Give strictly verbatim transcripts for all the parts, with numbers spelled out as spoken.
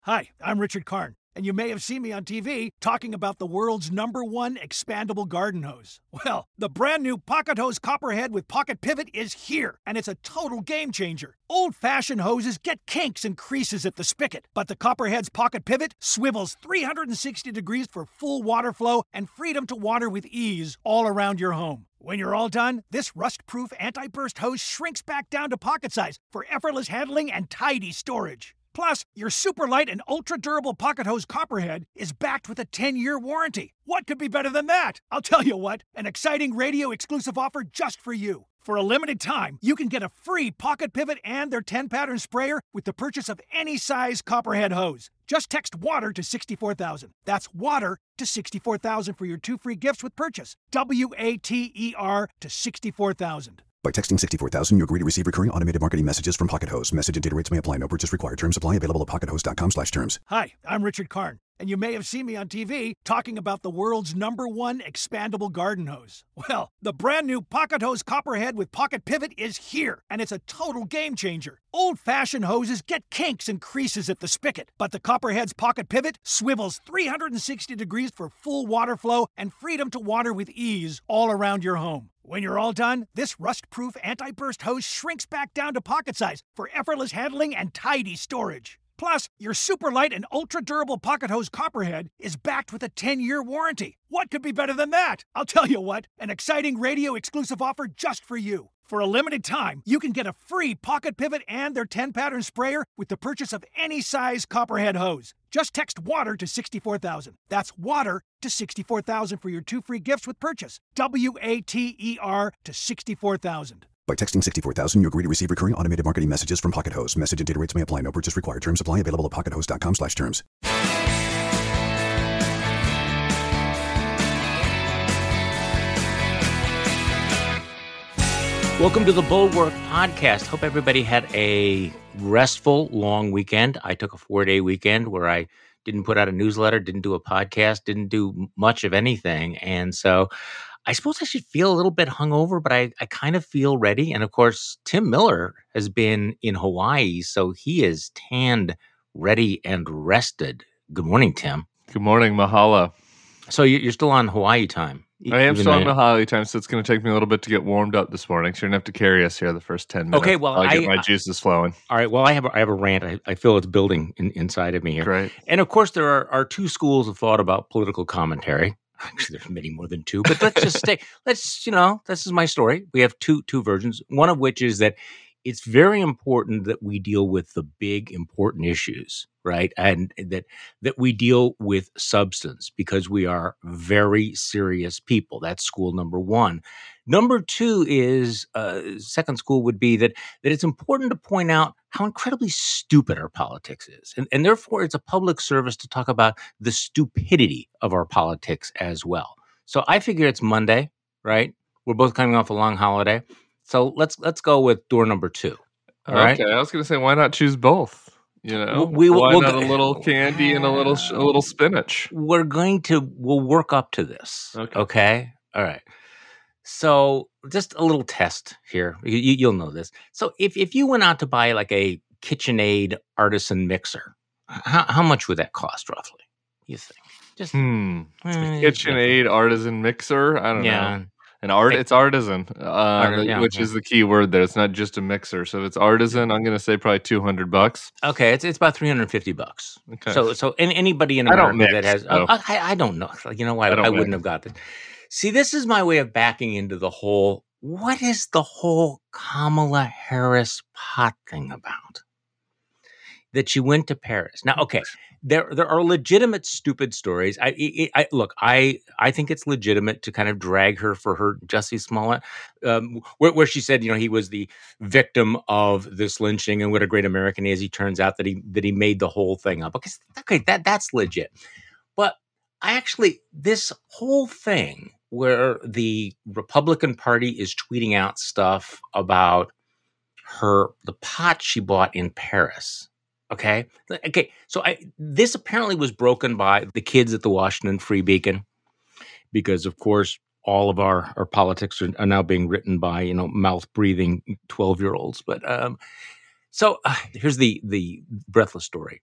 Hi, I'm Richard Karn, and you may have seen me on T V talking about the world's number one expandable garden hose. Well, the brand new Pocket Hose Copperhead with Pocket Pivot is here, and it's a total game changer. Old-fashioned hoses get kinks and creases at the spigot, but the Copperhead's Pocket Pivot swivels three hundred sixty degrees for full water flow and freedom to water with ease all around your home. When you're all done, this rust-proof anti-burst hose shrinks back down to pocket size for effortless handling and tidy storage. Plus, your super light and ultra-durable Pocket Hose Copperhead is backed with a ten-year warranty. What could be better than that? I'll tell you what, an exciting radio-exclusive offer just for you. For a limited time, you can get a free Pocket Pivot and their ten-pattern sprayer with the purchase of any size Copperhead hose. Just text WATER to sixty-four thousand. That's WATER to sixty-four thousand for your two free gifts with purchase. W A T E R to sixty-four thousand. By texting sixty-four thousand, you agree to receive recurring automated marketing messages from Pocket Hose. Message and data rates may apply. No purchase required. Terms apply. Available at pockethose.com slash terms. Hi, I'm Richard Karn, and you may have seen me on T V talking about the world's number one expandable garden hose. Well, the brand new Pocket Hose Copperhead with Pocket Pivot is here, and it's a total game changer. Old-fashioned hoses get kinks and creases at the spigot, but the Copperhead's Pocket Pivot swivels three hundred sixty degrees for full water flow and freedom to water with ease all around your home. When you're all done, this rust-proof anti-burst hose shrinks back down to pocket size for effortless handling and tidy storage. Plus, your super light and ultra-durable Pocket Hose Copperhead is backed with a ten-year warranty. What could be better than that? I'll tell you what, an exciting radio-exclusive offer just for you. For a limited time, you can get a free Pocket Pivot and their ten-pattern sprayer with the purchase of any size Copperhead hose. Just text WATER to sixty-four thousand. That's WATER to sixty-four thousand for your two free gifts with purchase. W A T E R to sixty-four thousand. By texting sixty-four thousand, you agree to receive recurring automated marketing messages from Pocket Hose. Message and data rates may apply. No purchase required. Terms apply. Available at pockethose.com slash terms. Welcome to the Bulwark Podcast. Hope everybody had a restful, long weekend. I took a four-day weekend where I didn't put out a newsletter, didn't do a podcast, didn't do much of anything. And so I suppose I should feel a little bit hungover, but I, I kind of feel ready. And of course, Tim Miller has been in Hawaii, so he is tanned, ready, and rested. Good morning, Tim. Good morning, mahalo. So you're still on Hawaii time. I am still on Mahali time, so it's going to take me a little bit to get warmed up this morning. So you're going to have to carry us here the first ten minutes. Okay, well, I'll I get my juices flowing. All right, well, I have a, I have a rant. I, I feel it's building in, inside of me here. Right. And of course, there are, are two schools of thought about political commentary. Actually, there's many more than two, but let's just stay. Let's, you know, this is my story. We have two two versions. One of which is that it's very important that we deal with the big, important issues, right? And that that we deal with substance because we are very serious people. That's school number one. Number two is, uh, second school would be that that it's important to point out how incredibly stupid our politics is. And, and therefore, it's a public service to talk about the stupidity of our politics as well. So I figure it's Monday, right? We're both coming off a long holiday. So let's let's go with door number two. All okay, right? I was going to say, why not choose both? You know, we, we, why we'll not go, a little candy and a little a little spinach? We're going to we'll work up to this. Okay. Okay. All right. So just a little test here. You, you- you'll know this. So if if you went out to buy like a KitchenAid artisan mixer, how how much would that cost roughly? You think? Just Hmm. eh, KitchenAid artisan mixer. I don't Yeah. know. An art. It's artisan, uh, Arti- yeah, which yeah. is the key word there. It's not just a mixer. So if it's artisan, I'm going to say probably two hundred bucks. Okay, it's it's about three hundred fifty bucks. Okay. So so any, anybody in I don't America that mix, has so- I, I I don't know. You know what? I I, don't I wouldn't mix. have got this. See, this is my way of backing into the whole. What is the whole Kamala Harris pot thing about? That she went to Paris. Now, okay, there there are legitimate stupid stories. I, I, I look, I I think it's legitimate to kind of drag her for her Jussie Smollett, um, where, where she said, you know, he was the victim of this lynching, and what a great American he is. He turns out that he that he made the whole thing up. Okay, okay, that that's legit. But I actually this whole thing where the Republican Party is tweeting out stuff about her the pot she bought in Paris. Okay. Okay. So I, this apparently was broken by the kids at the Washington Free Beacon, because of course all of our, our politics are, are now being written by, you know, mouth breathing twelve year olds. But um, so uh, here's the the breathless story.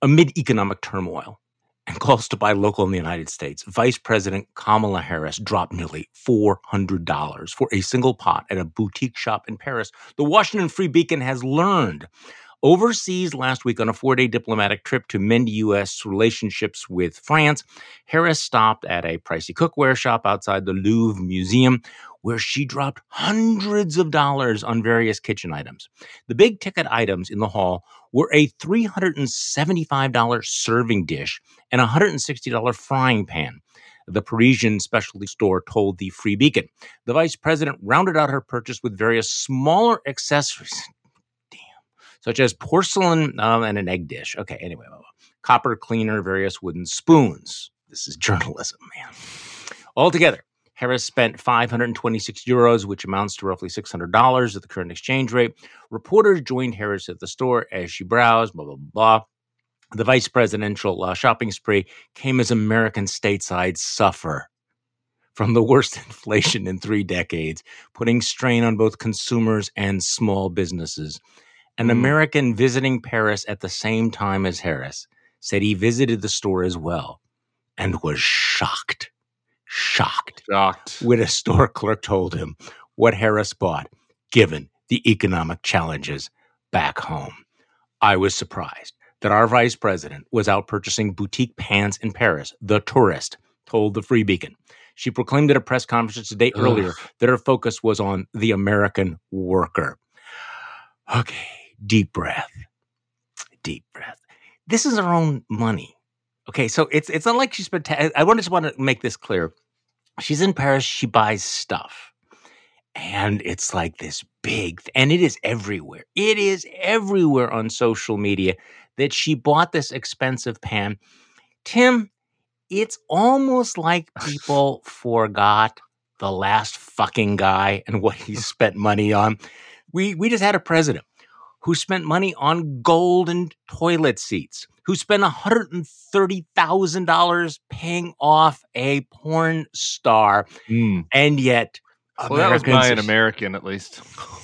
Amid economic turmoil and calls to buy local in the United States, Vice President Kamala Harris dropped nearly four hundred dollars for a single pot at a boutique shop in Paris. The Washington Free Beacon has learned. Overseas last week on a four-day diplomatic trip to mend U S relationships with France, Harris stopped at a pricey cookware shop outside the Louvre Museum, where she dropped hundreds of dollars on various kitchen items. The big ticket items in the haul were a three hundred seventy-five dollars serving dish and a one hundred sixty dollars frying pan. The Parisian specialty store told the Free Beacon. The vice president rounded out her purchase with various smaller accessories, damn, such as porcelain um, and an egg dish. Okay, anyway, blah, blah. Copper cleaner, various wooden spoons. This is journalism, man. Altogether, Harris spent five hundred twenty-six euros, which amounts to roughly six hundred dollars at the current exchange rate. Reporters joined Harris at the store as she browsed, blah, blah, blah. The vice presidential uh, shopping spree came as American stateside suffer from the worst inflation in three decades, putting strain on both consumers and small businesses. An mm. American visiting Paris at the same time as Harris said he visited the store as well and was shocked. Shocked. Shocked. When a store clerk told him what Harris bought, given the economic challenges back home. I was surprised that our vice president was out purchasing boutique pants in Paris, the tourist, told the Free Beacon. She proclaimed at a press conference a day Ugh. earlier that her focus was on the American worker. Okay, deep breath. Deep breath. This is her own money. Okay, so it's it's not like she spent. Ta- I want to just want to make this clear. She's in Paris. She buys stuff, and it's like this big, and it is everywhere. It is everywhere on social media that she bought this expensive pan. Tim, it's almost like people forgot the last fucking guy and what he spent money on. We we just had a president who spent money on golden toilet seats, who spent one hundred thirty thousand dollars paying off a porn star. Mm. And yet, well, that was buying American, at least.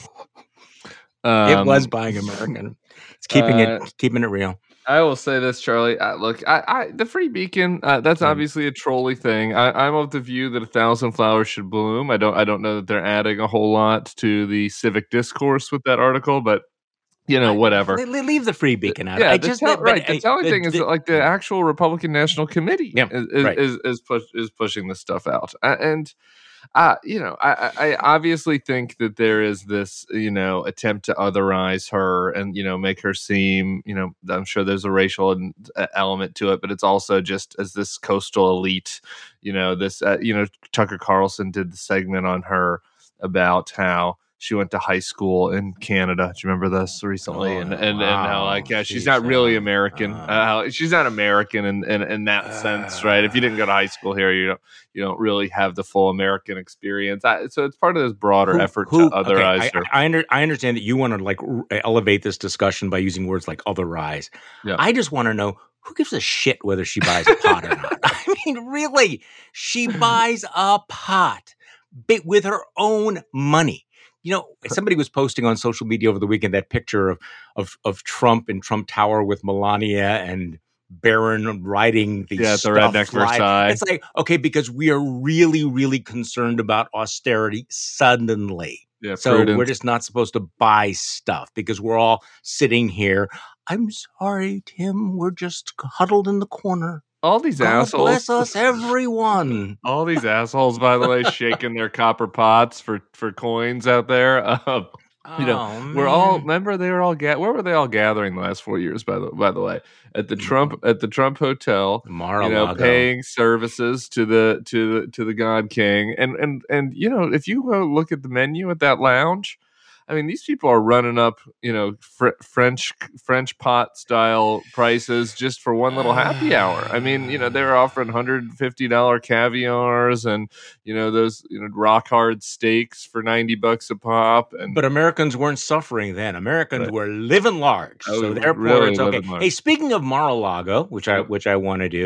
um, it was buying American. It's keeping uh, it keeping it real. I will say this, Charlie. Uh, look, I, I, the Free Beacon, uh, that's obviously a trolley thing. I, I'm of the view that a thousand flowers should bloom. I don't I don't know that they're adding a whole lot to the civic discourse with that article, but you know, whatever. Leave the Free Beacon out. Yeah, I the just tell, but, right. I, The telling I, thing the, is that, like, the actual Republican National Committee yeah, is is right. is, is, push, is pushing this stuff out, uh, and uh, you know, I, I obviously think that there is this, you know, attempt to otherize her and, you know, make her seem, you know, I'm sure there's a racial element to it, but it's also just as this coastal elite, you know, this, uh, you know, Tucker Carlson did the segment on her about how she went to high school in Canada. Do you remember this recently? Oh, and and, wow. and how like yeah, she's, she's not really uh, American. Uh, uh, she's not American in, in, in that uh, sense, right? If you didn't go to high school here, you don't you don't really have the full American experience. I, so it's part of this broader who, effort who, to otherize okay, her. I, I, under, I understand that you want to like elevate this discussion by using words like otherize. Yeah. I just want to know, who gives a shit whether she buys a pot or not? I mean, really, she buys a pot with her own money. You know, somebody was posting on social media over the weekend that picture of of of Trump in Trump Tower with Melania and Barron riding the yeah, the redneck Versailles. It's like, okay, because we are really, really concerned about austerity suddenly. Yeah, so prudent. We're just not supposed to buy stuff because we're all sitting here. I'm sorry, Tim. We're just huddled in the corner. All these God assholes. bless us, everyone. All these assholes, by the way, shaking their copper pots for, for coins out there. Uh, you know, oh, we're all remember they were all ga- where were they all gathering the last four years? By the by the way, at the Trump at the Trump Hotel, Mar-a-Lago. You know, paying services to the to the to the God King, and and and you know, if you go look at the menu at that lounge. I mean, these people are running up, you know, fr- French French pot style prices just for one little happy hour. I mean, you know, they're offering one hundred fifty dollars caviars and, you know, those, you know, rock hard steaks for ninety bucks a pop. And but Americans weren't suffering then. Americans right. were living large, oh, so therefore really it's okay. Hey, speaking of Mar-a-Lago, which I which I want to do,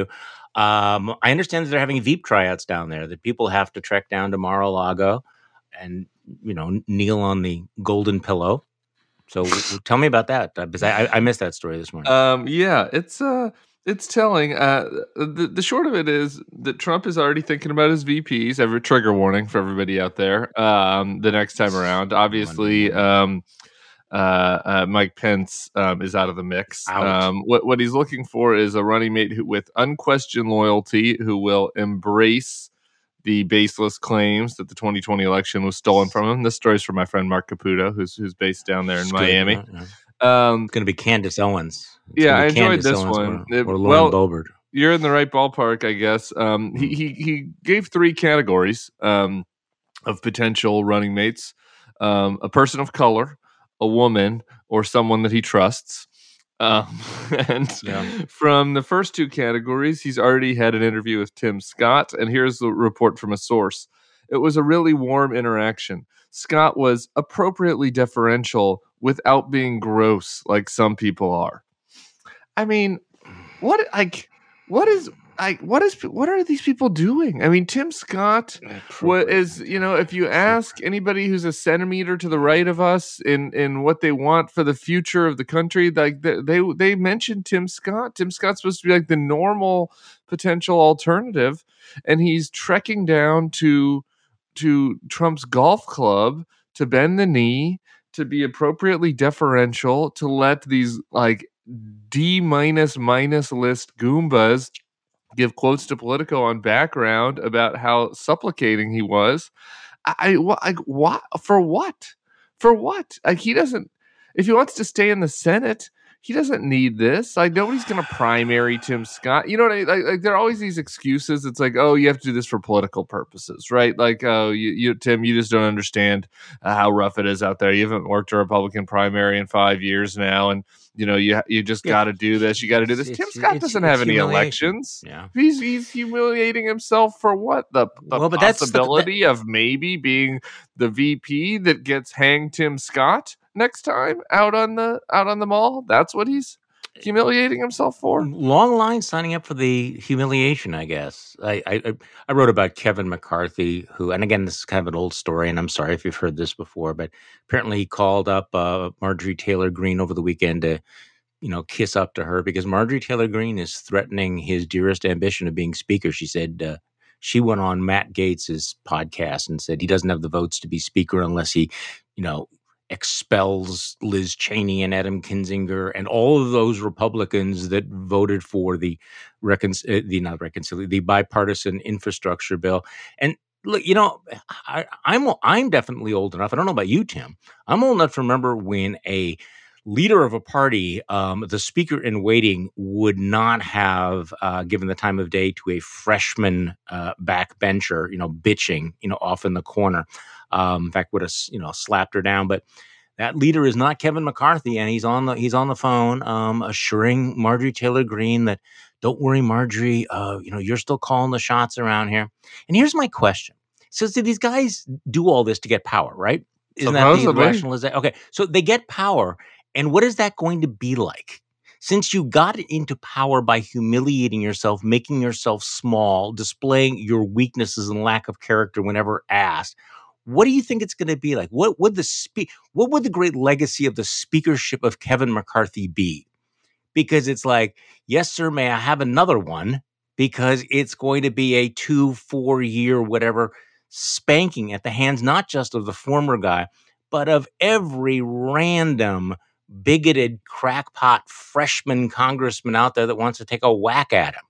um, I understand that they're having Veep tryouts down there. That people have to trek down to Mar-a-Lago and, you know, kneel on the golden pillow So w- w- tell me about that, uh, because I, I missed that story this morning. Um, yeah, it's uh, it's telling. Uh, the the short of it is that Trump is already thinking about his V Ps. Every trigger warning for everybody out there. Um, the next time around, obviously, um, uh, uh, Mike Pence um, is out of the mix. Out. Um, what what he's looking for is a running mate who, with unquestioned loyalty, who will embrace the baseless claims that the twenty twenty election was stolen from him. This story is from my friend Mark Caputo, who's who's based down there in It's Miami. Good, yeah, yeah. Um, It's going to be Candace Owens. It's yeah, gonna I be enjoyed Candace this Owens one. or, It- or Lauren well, Boebert. You're in the right ballpark, I guess. Um, he, he he gave three categories um, of potential running mates: um, a person of color, a woman, or someone that he trusts. Um, and Yeah. from the first two categories, he's already had an interview with Tim Scott. And here's the report from a source. It was a really warm interaction. Scott was appropriately deferential without being gross like some people are. I mean, what like what is like what is what are these people doing? I mean, Tim Scott what is, you know, if you ask anybody who's a centimeter to the right of us in in what they want for the future of the country, like they they, they mentioned Tim Scott. Tim Scott's supposed to be like the normal potential alternative, and he's trekking down to to Trump's golf club to bend the knee, to be appropriately deferential, to let these like D minus minus list Goombas give quotes to Politico on background about how supplicating he was. I, I like what for what for what? Like he doesn't. If he wants to stay in the Senate, he doesn't need this. Like nobody's going to primary Tim Scott. You know what I like, like? There are always these excuses. It's like, oh, you have to do this for political purposes, right? Like, oh, you, you Tim, you just don't understand uh, how rough it is out there. You haven't worked a Republican primary in five years now, and you know you you just Yeah. got to do this. You got to do this. It's- Tim it's- Scott it's- doesn't it's have any humiliation. elections. Yeah. He's he's humiliating himself for what? The, the Well, but that's the- possibility of maybe being the V P that gets hanged Tim Scott next time out on the out on the mall. That's what he's humiliating himself for. Long line signing up for the humiliation, I guess. I, I I wrote about Kevin McCarthy, who, and again, this is kind of an old story, and I'm sorry if you've heard this before, but apparently he called up uh, Marjorie Taylor Greene over the weekend to, you know, kiss up to her because Marjorie Taylor Greene is threatening his dearest ambition of being speaker. She said uh, she went on Matt Gates's podcast and said he doesn't have the votes to be speaker unless he, you know, expels Liz Cheney and Adam Kinzinger and all of those Republicans that voted for the recon- uh, the not reconciliation, the bipartisan infrastructure bill. And look, you know, I, I'm I'm definitely old enough. I don't know about you, Tim. I'm old enough to remember when a leader of a party, um, the speaker in waiting, would not have uh, given the time of day to a freshman uh, backbencher, you know, bitching, you know, off in the corner. Um, in fact, would have, you know, slapped her down. But that leader is not Kevin McCarthy, and he's on the he's on the phone, um, assuring Marjorie Taylor Greene that, don't worry, Marjorie, uh, you know, you're still calling the shots around here. And here's my question: so, do these guys do all this to get power, right? Isn't that the Supposedly. rationalization? Okay, so they get power, and what is that going to be like? Since you got into power by humiliating yourself, making yourself small, displaying your weaknesses and lack of character whenever asked, what do you think it's going to be like? What would the spe- What would the great legacy of the speakership of Kevin McCarthy be? Because it's like, yes, sir, may I have another one? Because it's going to be a two, four year, whatever spanking at the hands, not just of the former guy, but of every random bigoted crackpot freshman congressman out there that wants to take a whack at him.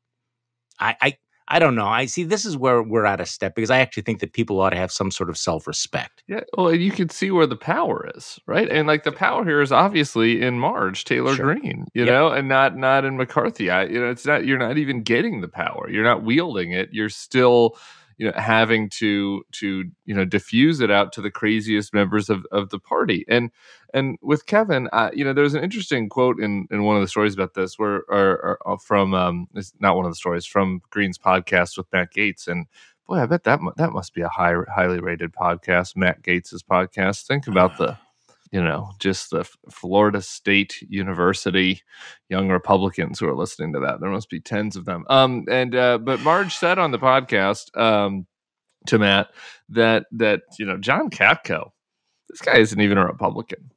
I, I, I don't know. I see this is where we're out of step because I actually think that people ought to have some sort of self-respect. Yeah, well, you can see where the power is, right? And like the power here is obviously in Marge Taylor Sure. Greene, you Yep. know, and not not in McCarthy. I, you know, it's not. You're not even getting the power. You're not wielding it. You're still, you know, having to to you know diffuse it out to the craziest members of, of the party. And and with Kevin, uh, you know, there's an interesting quote in, in one of the stories about this, where or, or from um, it's not one of the stories from Green's podcast with Matt Gaetz. And boy, I bet that mu- that must be a high highly rated podcast, Matt Gaetz's podcast. Think about the, you know, just the Florida State University young Republicans who are listening to that. There must be tens of them. Um, and uh, but Marge said on the podcast um, to Matt that that you know John Katko, this guy isn't even a Republican.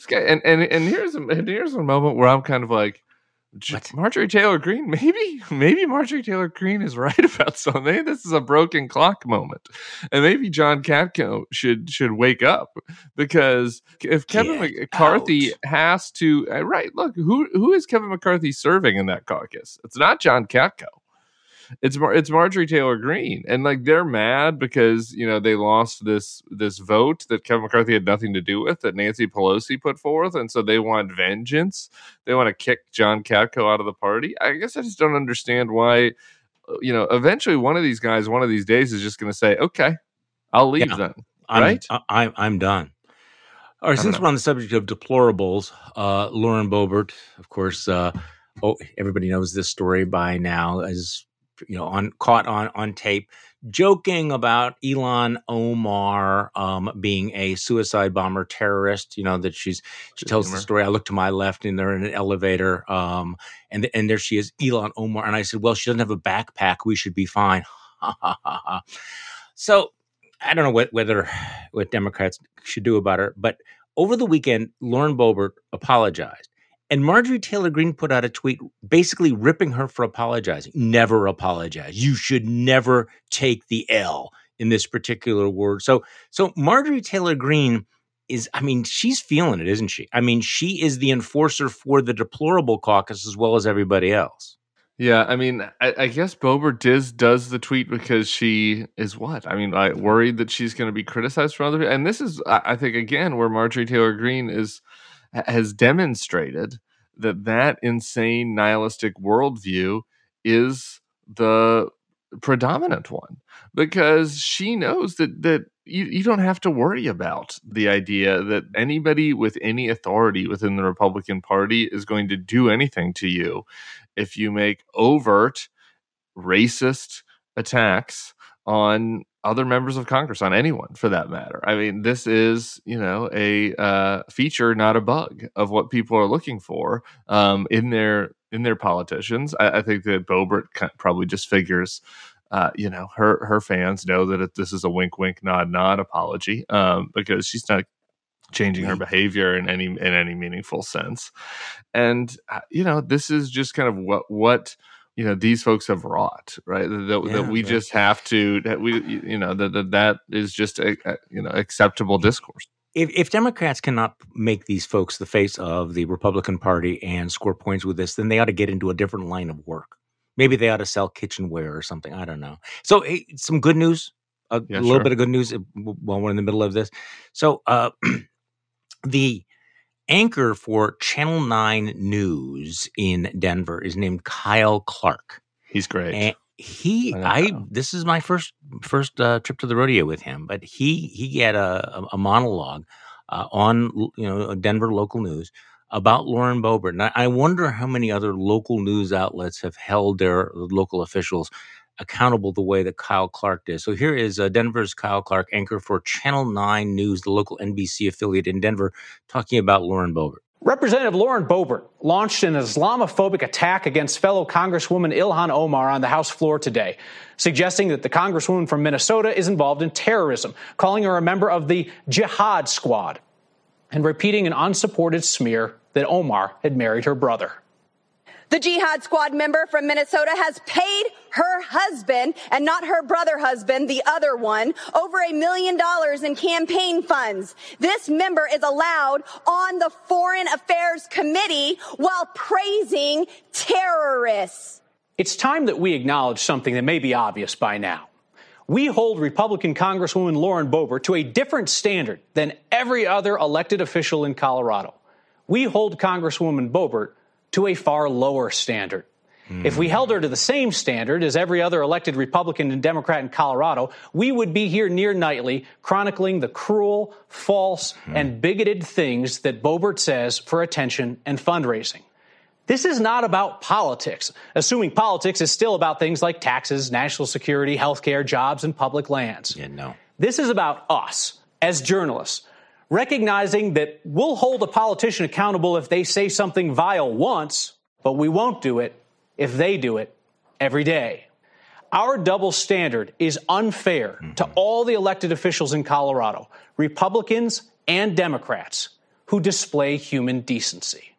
And and and here's a, and here's a moment where I'm kind of like, what? Marjorie Taylor Greene, maybe maybe Marjorie Taylor Greene is right about something. Maybe this is a broken clock moment, and maybe John Katko should should wake up, because if Kevin Get McCarthy out. has to uh, right, look, who who is Kevin McCarthy serving in that caucus? It's not John Katko. It's Mar- it's Marjorie Taylor Greene, and like they're mad because you know they lost this this vote that Kevin McCarthy had nothing to do with, that Nancy Pelosi put forth, and so they want vengeance. They want to kick John Katko out of the party. I guess I just don't understand why. You know, eventually one of these guys, one of these days, is just going to say, "Okay, I'll leave yeah, then." Right? I'm, I'm I'm done. All right. Since we're on the subject of deplorables, uh, Lauren Boebert, of course, uh, oh, everybody knows this story by now, as you know, on caught on, on tape, joking about Ilhan Omar um, being a suicide bomber terrorist. You know, that she's she tells the story. I look to my left and they're in an elevator, um, and and there she is, Ilhan Omar. And I said, well, she doesn't have a backpack. We should be fine. So I don't know what whether what Democrats should do about her, but over the weekend, Lauren Boebert apologized. And Marjorie Taylor Greene put out a tweet basically ripping her for apologizing. Never apologize. You should never take the L in this particular word. So, so Marjorie Taylor Greene is, I mean, she's feeling it, isn't she? I mean, she is the enforcer for the deplorable caucus as well as everybody else. Yeah, I mean, I, I guess Boebert does, does the tweet because she is what? I mean, I worried that she's going to be criticized for other people. And this is, I think, again, where Marjorie Taylor Greene is has demonstrated that that insane nihilistic worldview is the predominant one, because she knows that that you, you don't have to worry about the idea that anybody with any authority within the Republican Party is going to do anything to you if you make overt racist attacks on other members of Congress, on anyone for that matter. I mean, this is, you know, a uh, feature, not a bug, of what people are looking for um, in their in their politicians. I, I think that Boebert probably just figures, uh, you know, her her fans know that it, this is a wink, wink, nod, nod apology, um, because she's not changing her behavior in any in any meaningful sense. And uh, you know, this is just kind of what what. you know, these folks have wrought, right? That, yeah, that we right. just have to, that we, you know, that that, that is just a, a, you know, acceptable discourse. If, if Democrats cannot make these folks the face of the Republican Party and score points with this, then they ought to get into a different line of work. Maybe they ought to sell kitchenware or something. I don't know. So hey, some good news, a yeah, little sure. bit of good news while we're in the middle of this. So uh, the anchor for Channel nine News in Denver is named Kyle Clark. He's great. And he, I, I this is my first first uh, trip to the rodeo with him, but he he had a, a monologue uh, on you know Denver local news about Lauren Boebert, and I, I wonder how many other local news outlets have held their local officials accountable the way that Kyle Clark did. So here is uh, Denver's Kyle Clark, anchor for Channel nine News, the local N B C affiliate in Denver, talking about Lauren Boebert. Representative Lauren Boebert launched an Islamophobic attack against fellow Congresswoman Ilhan Omar on the House floor today, suggesting that the Congresswoman from Minnesota is involved in terrorism, calling her a member of the Jihad Squad, and repeating an unsupported smear that Omar had married her brother. The Jihad Squad member from Minnesota has paid her husband, and not her brother husband, the other one, over a million dollars in campaign funds. This member is allowed on the Foreign Affairs Committee while praising terrorists. It's time that we acknowledge something that may be obvious by now. We hold Republican Congresswoman Lauren Boebert to a different standard than every other elected official in Colorado. We hold Congresswoman Boebert to a far lower standard. Mm. If we held her to the same standard as every other elected Republican and Democrat in Colorado, we would be here near nightly chronicling the cruel, false, mm. and bigoted things that Boebert says for attention and fundraising. This is not about politics, assuming politics is still about things like taxes, national security, healthcare, jobs, and public lands. Yeah, no. This is about us as journalists, recognizing that we'll hold a politician accountable if they say something vile once, but we won't do it if they do it every day. Our double standard is unfair mm-hmm. to all the elected officials in Colorado, Republicans and Democrats, who display human decency.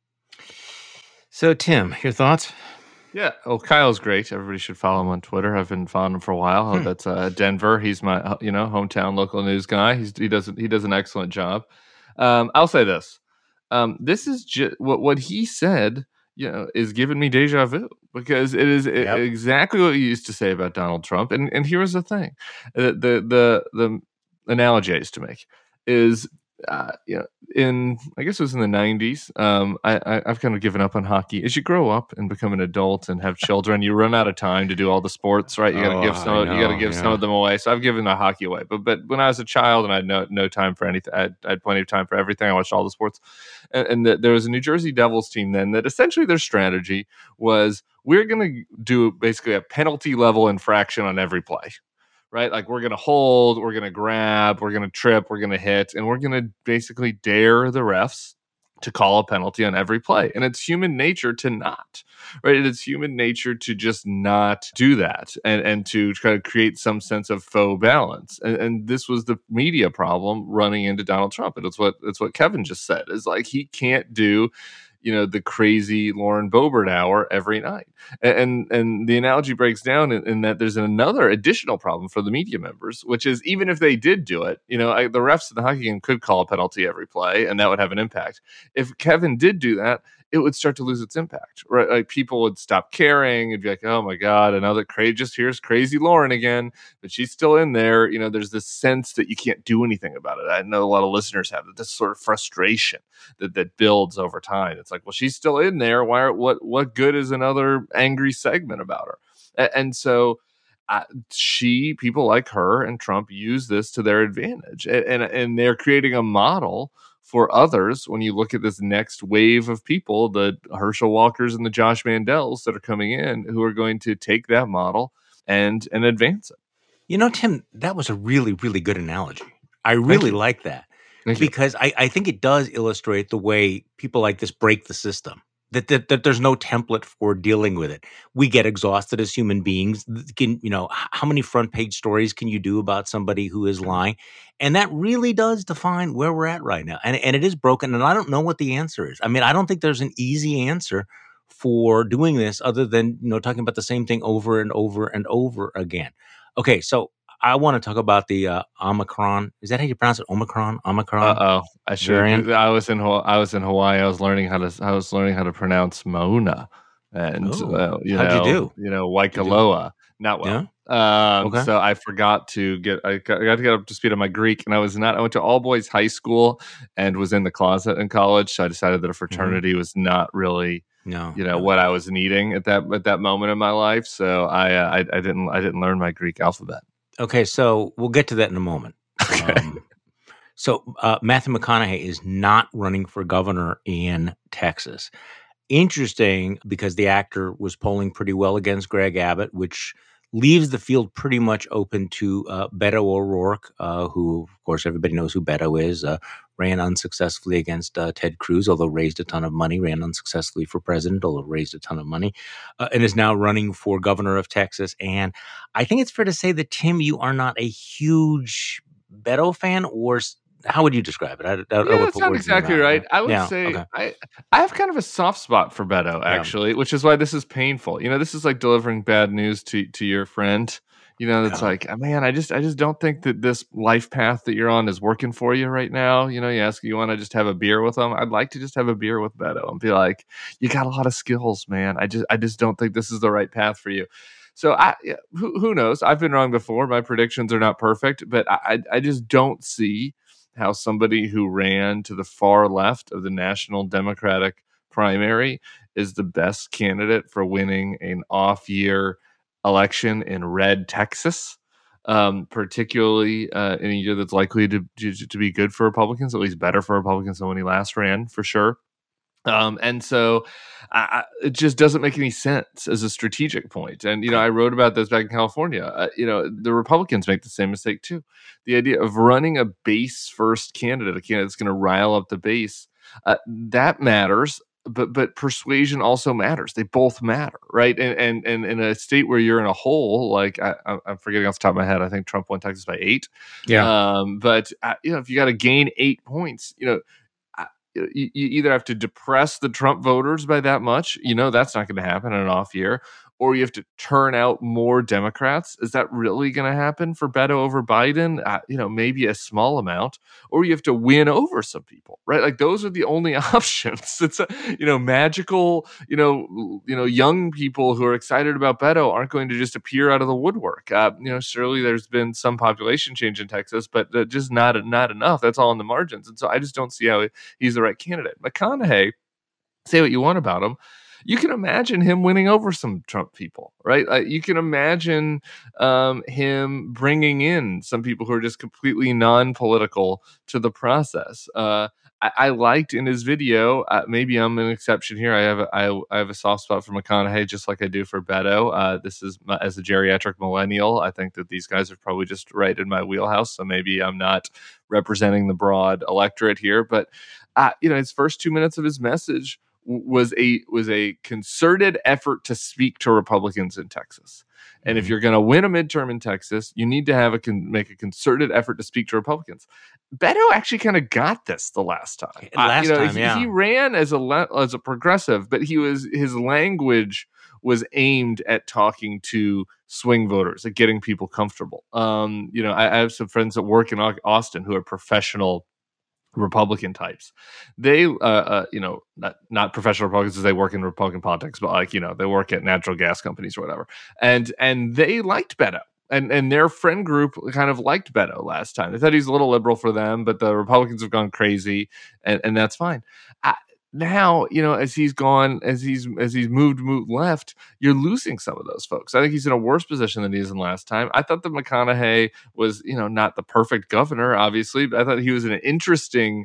So, Tim, your thoughts? Yeah, well, Kyle's great. Everybody should follow him on Twitter. I've been following him for a while. Hmm. That's uh, Denver. He's my, you know, hometown local news guy. He's, he does he does an excellent job. Um, I'll say this: um, this is just what what he said. You know, is giving me deja vu because it is Yep. exactly what you used to say about Donald Trump. And and here was the thing: the the the, the analogy I used to make is. Uh, you know, in I guess it was in the nineties. Um, I, I I've kind of given up on hockey. As you grow up and become an adult and have children, you run out of time to do all the sports, right? You got to Oh, give some. I You got to know, give some yeah. of them away. So I've given the hockey away. But but when I was a child and I had no no time for anything, I had, I had plenty of time for everything. I watched all the sports, and, and the, there was a New Jersey Devils team then that essentially their strategy was we're going to do basically a penalty level infraction on every play. Right? Like we're going to hold, we're going to grab, we're going to trip, we're going to hit, and we're going to basically dare the refs to call a penalty on every play. And it's human nature to not, right? It's human nature to just not do that and, and to try to create some sense of faux balance. And, and this was the media problem running into Donald Trump. And it's what, it's what Kevin just said is like, he can't do, you know, the crazy Lauren Boebert hour every night. And and, and the analogy breaks down in, in that there's another additional problem for the media members, which is even if they did do it, you know, I, the refs in the hockey game could call a penalty every play, and that would have an impact. If Kevin did do that, it would start to lose its impact, right? Like people would stop caring. It'd be like, oh my God, another crazy, just here's crazy Lauren again, but she's still in there. You know, there's this sense that you can't do anything about it. I know a lot of listeners have this sort of frustration that, that builds over time. It's like, well, she's still in there. Why are, what, what good is another angry segment about her? And, and so uh, she, people like her and Trump use this to their advantage, and, and, and they're creating a model for others. When you look at this next wave of people, the Herschel Walkers and the Josh Mandels that are coming in, who are going to take that model and and advance it. You know, Tim, that was a really, really good analogy. I really like that Thank you. because I, I think it does illustrate the way people like this break the system. That, that that there's no template for dealing with it. We get exhausted as human beings. Can you know h- how many front page stories can you do about somebody who is lying? And that really does define where we're at right now. And and it is broken. And I don't know what the answer is. I mean, I don't think there's an easy answer for doing this other than you know talking about the same thing over and over and over again. Okay, so I want to talk about the uh, Omicron. Is that how you pronounce it? Omicron? Omicron? Uh oh, I should. Variant? I was in Haw- I was in Hawaii. I was learning how to. I was learning how to pronounce Mauna, and Oh, uh, you how'd you know, do? you know, Waikoloa. Not well. Um, Okay. So I forgot to get. I got, I got to get up to speed on my Greek, and I was not. I went to all boys high school and was in the closet in college. So I decided that a fraternity was not really, No. you know, no. what I was needing at that at that moment in my life. So I, uh, I I didn't I didn't learn my Greek alphabet. Okay, so we'll get to that in a moment. Okay. Um, so uh, Matthew McConaughey is not running for governor in Texas. Interesting because the actor was polling pretty well against Greg Abbott, which leaves the field pretty much open to uh, Beto O'Rourke, uh, who, of course, everybody knows who Beto is, uh, ran unsuccessfully against uh, Ted Cruz, although raised a ton of money, ran unsuccessfully for president, although raised a ton of money, uh, and is now running for governor of Texas. And I think it's fair to say that, Tim, you are not a huge Beto fan, or s- how would you describe it? I, I don't know Yeah, what that's put not words in your exactly mouth. right. I would Yeah, say okay. I I have kind of a soft spot for Beto, Yeah. actually, which is why this is painful. You know, this is like delivering bad news to to your friend. You know, it's Yeah. like, "Ah, man, I just I just don't think that this life path that you're on is working for you right now. You know, you ask, you want to just have a beer with them? I'd like to just have a beer with Beto and be like, you got a lot of skills, man. I just I just don't think this is the right path for you. So I yeah, who who knows? I've been wrong before. My predictions are not perfect, but I I, I just don't see how somebody who ran to the far left of the National Democratic primary is the best candidate for winning an off year election in red Texas, um, particularly uh, in a year that's likely to, to to be good for Republicans, at least better for Republicans than when he last ran, for sure. Um, and so I, I, it just doesn't make any sense as a strategic point. And, you know, I wrote about this back in California. Uh, you know, the Republicans make the same mistake too. The idea of running a base first candidate, a candidate that's going to rile up the base, uh, that matters. But but persuasion also matters. They both matter, right? And and and in a state where you're in a hole, like I, I'm forgetting off the top of my head, I think Trump won Texas by eight. Yeah. Um, but uh, you know, if you got to gain eight points, you know, you, you either have to depress the Trump voters by that much. You know, that's not going to happen in an off year. Or you have to turn out more Democrats. Is that really going to happen for Beto over Biden? Uh, you know, maybe a small amount. Or you have to win over some people, right? Like those are the only options. It's a, you know, magical, you know, you know, young people who are excited about Beto aren't going to just appear out of the woodwork. Uh, you know, surely there's been some population change in Texas, but uh, just not not enough. That's all in the margins. And so I just don't see how he's the right candidate. McConaughey, say what you want about him, you can imagine him winning over some Trump people, right? Uh, you can imagine um, him bringing in some people who are just completely non-political to the process. Uh, I, I liked in his video, uh, maybe I'm an exception here. I have a, I, I have a soft spot for McConaughey, just like I do for Beto. Uh, this is my, as a geriatric millennial, I think that these guys are probably just right in my wheelhouse. So maybe I'm not representing the broad electorate here, but uh, you know, his first two minutes of his message was a was a concerted effort to speak to Republicans in Texas. And mm-hmm. if you're going to win a midterm in Texas, you need to have a con- make a concerted effort to speak to Republicans. Beto actually kind of got this the last time. Last uh, you know, time, he, yeah. he ran as a le- as a progressive, but he was his language was aimed at talking to swing voters, at getting people comfortable. Um, you know, I, I have some friends that work in Austin who are professional Republican types. They, uh, uh, you know, not, not professional Republicans as they work in Republican politics, but like, you know, they work at natural gas companies or whatever. And, and they liked Beto. And, and their friend group kind of liked Beto last time. They thought he's a little liberal for them, but the Republicans have gone crazy, and, and that's fine. I, now, you know, as he's gone, as he's as he's moved, moved left, you're losing some of those folks. I think he's in a worse position than he is in last time. I thought that McConaughey was, you know, not the perfect governor, obviously, but I thought he was an interesting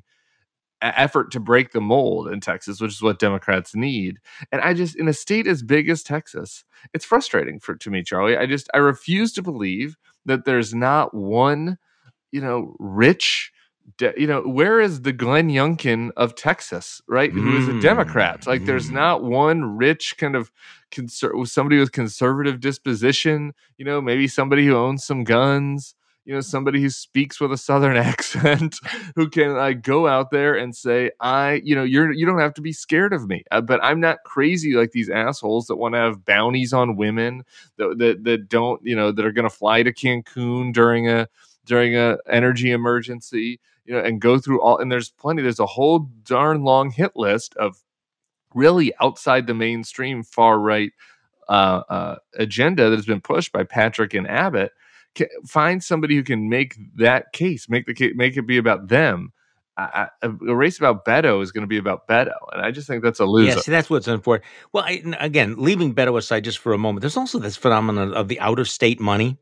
effort to break the mold in Texas, which is what Democrats need. And I just, in a state as big as Texas, it's frustrating for to me, Charlie. I just, I refuse to believe that there's not one, you know, rich, de- you know, where is the Glenn Youngkin of Texas, right? Mm. Who is a Democrat? Like, there's not one rich kind of conser- somebody with conservative disposition, you know, maybe somebody who owns some guns, you know, somebody who speaks with a Southern accent, who can like go out there and say, I, you know, you're, you don't have to be scared of me, uh, but I'm not crazy like these assholes that want to have bounties on women that, that, that don't, you know, that are going to fly to Cancun during a, during a energy emergency, you know, and go through all, and there's plenty, there's a whole darn long hit list of really outside the mainstream far right uh, uh, agenda that has been pushed by Patrick and Abbott. Find somebody who can make that case, make the case, make it be about them. I, I, a race about Beto is going to be about Beto, and I just think that's a loser. Yeah, see, that's what's important. Well, I, again, leaving Beto aside just for a moment, there's also this phenomenon of the out-of-state money,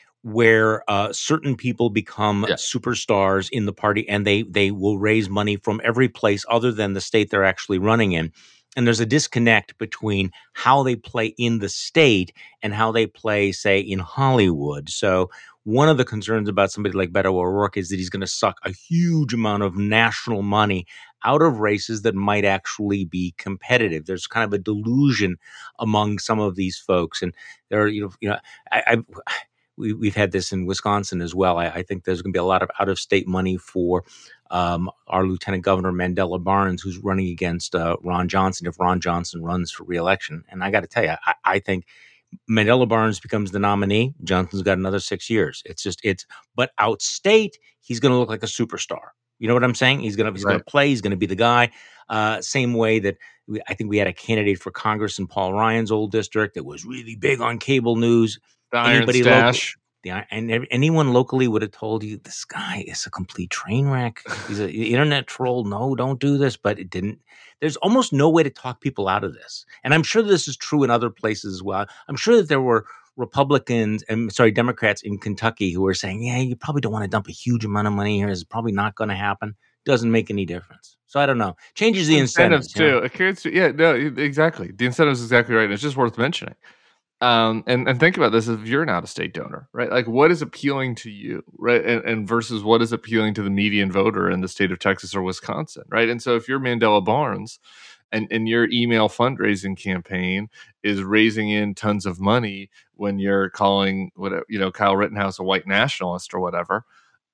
where uh, certain people become yeah. superstars in the party, and they they will raise money from every place other than the state they're actually running in. And there's a disconnect between how they play in the state and how they play, say, in Hollywood. So one of the concerns about somebody like Beto O'Rourke is that he's going to suck a huge amount of national money out of races that might actually be competitive. There's kind of a delusion among some of these folks. And there are, you know, you know, I, I we, we've had this in Wisconsin as well. I, I think there's going to be a lot of out-of-state money for Um, our Lieutenant Governor Mandela Barnes, who's running against uh, Ron Johnson, if Ron Johnson runs for re-election. And I got to tell you, I, I think Mandela Barnes becomes the nominee. Johnson's got another six years. It's just, it's, but outstate, he's going to look like a superstar. You know what I'm saying? He's going to, he's right. going to play. He's going to be the guy. Uh, same way that we, I think we had a candidate for Congress in Paul Ryan's old district that was really big on cable news. The Anybody Iron Stash. Local, The, and anyone locally would have told you this guy is a complete train wreck. He's an internet troll. No, don't do this. But it didn't. There's almost no way to talk people out of this. And I'm sure this is true in other places as well. I'm sure that there were Republicans and sorry, Democrats in Kentucky who were saying, yeah, you probably don't want to dump a huge amount of money here. It's probably not going to happen. Doesn't make any difference. So I don't know. Changes the incentives, incentives too. You know? Yeah, no, exactly. The incentives is exactly right. And it's just worth mentioning. Um, and, and think about this if you're an out-of-state donor, right? Like, what is appealing to you, right? And, and versus what is appealing to the median voter in the state of Texas or Wisconsin, right? And so if you're Mandela Barnes and, and your email fundraising campaign is raising in tons of money when you're calling, whatever, you know, Kyle Rittenhouse a white nationalist or whatever, uh,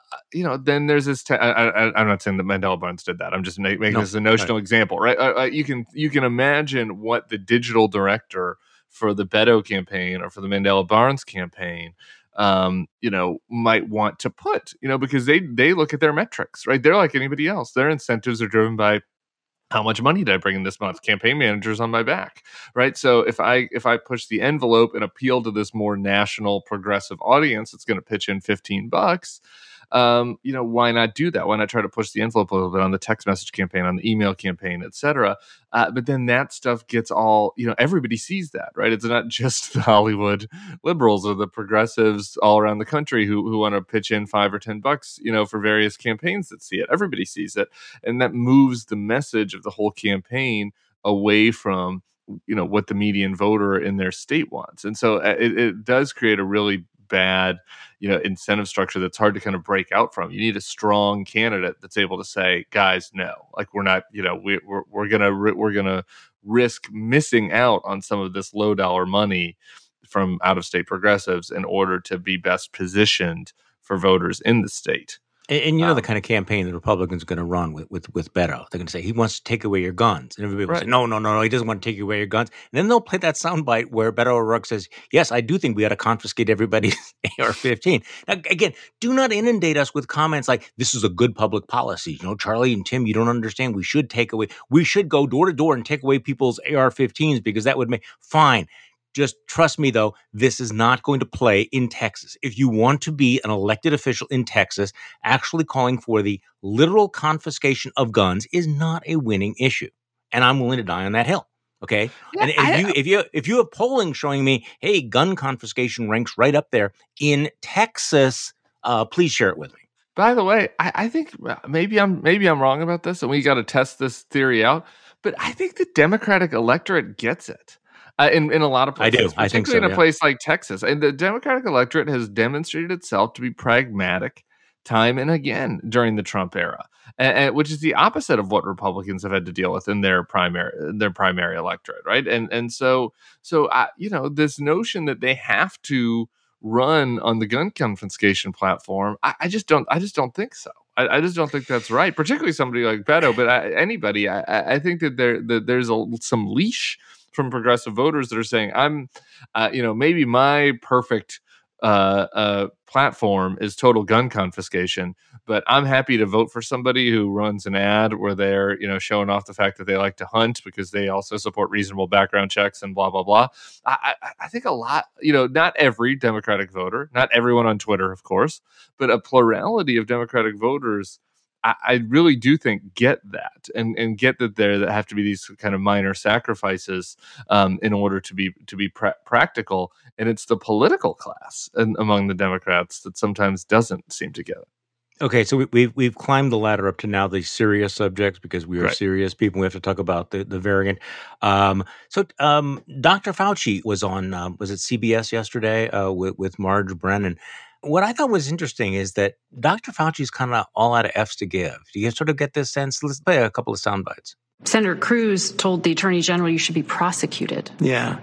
you know, then there's this. Te- I, I, I'm not saying that Mandela Barnes did that. I'm just make, making No, this a notional right. example, right? Uh, uh, you can you can imagine what the digital director for the Beto campaign or for the Mandela Barnes campaign, um, you know, might want to put, you know, because they they look at their metrics, right? They're like anybody else. Their incentives are driven by how much money did I bring in this month? Campaign managers on my back, right? So if I if I push the envelope and appeal to this more national progressive audience, it's going to pitch in fifteen bucks. Um, you know, why not do that? Why not try to push the envelope a little bit on the text message campaign, on the email campaign, et cetera? Uh, but then that stuff gets all, you know, everybody sees that, right? It's not just the Hollywood liberals or the progressives all around the country who who want to pitch in five or ten bucks, you know, for various campaigns that see it. Everybody sees it, and that moves the message of the whole campaign away from, you know, what the median voter in their state wants. And so it, it does create a really bad, you know, incentive structure that's hard to kind of break out from. You need a strong candidate that's able to say, guys, no, like we're not, you know, we, we're we're gonna we're gonna risk missing out on some of this low dollar money from out of state progressives in order to be best positioned for voters in the state. And, and you know Um, the kind of campaign the Republicans are going to run with, with, with Beto. They're going to say, he wants to take away your guns. And everybody will Right. say, no, no, no, no, he doesn't want to take away your guns. And then they'll play that soundbite where Beto O'Rourke says, yes, I do think we ought to confiscate everybody's A R fifteen. Now, again, do not inundate us with comments like, this is a good public policy. You know, Charlie and Tim, you don't understand. We should take away, we should go door to door and take away people's A R fifteens because that would make, fine. Just trust me, though, this is not going to play in Texas. If you want to be an elected official in Texas, actually calling for the literal confiscation of guns is not a winning issue. And I'm willing to die on that hill. Okay. Yeah, and if I- you if you if you have polling showing me, hey, gun confiscation ranks right up there in Texas, uh, please share it with me. By the way, I, I think maybe I'm maybe I'm wrong about this, and we got to test this theory out. But I think the Democratic electorate gets it. Uh, in, in a lot of I places, do. I think so, particularly in a yeah. place like Texas. And the Democratic electorate has demonstrated itself to be pragmatic time and again during the Trump era, and, and which is the opposite of what Republicans have had to deal with in their primary their primary electorate, right? And and so so uh, you know, this notion that they have to run on the gun confiscation platform, I, I just don't I just don't think so. I, I just don't think that's right, particularly somebody like Beto, but I, anybody. I, I think that there that there's a, some leash from progressive voters that are saying, I'm, uh, you know, maybe my perfect uh, uh, platform is total gun confiscation, but I'm happy to vote for somebody who runs an ad where they're, you know, showing off the fact that they like to hunt because they also support reasonable background checks and blah, blah, blah. I, I, I think a lot, you know, not every Democratic voter, not everyone on Twitter, of course, but a plurality of Democratic voters, I, I really do think get that and, and get that there that have to be these kind of minor sacrifices um, in order to be to be pra- practical. And it's the political class and among the Democrats that sometimes doesn't seem to get it. Okay, so we, we've we've climbed the ladder up to now the serious subjects because we are Right. serious people. We have to talk about the the variant. Um, so um, Doctor Fauci was on um, was it C B S yesterday uh, with with Marge Brennan. What I thought was interesting is that Doctor Fauci's kind of all out of F's to give. Do you sort of get this sense? Let's play a couple of sound bites. Senator Cruz told the Attorney General you should be prosecuted. Yeah.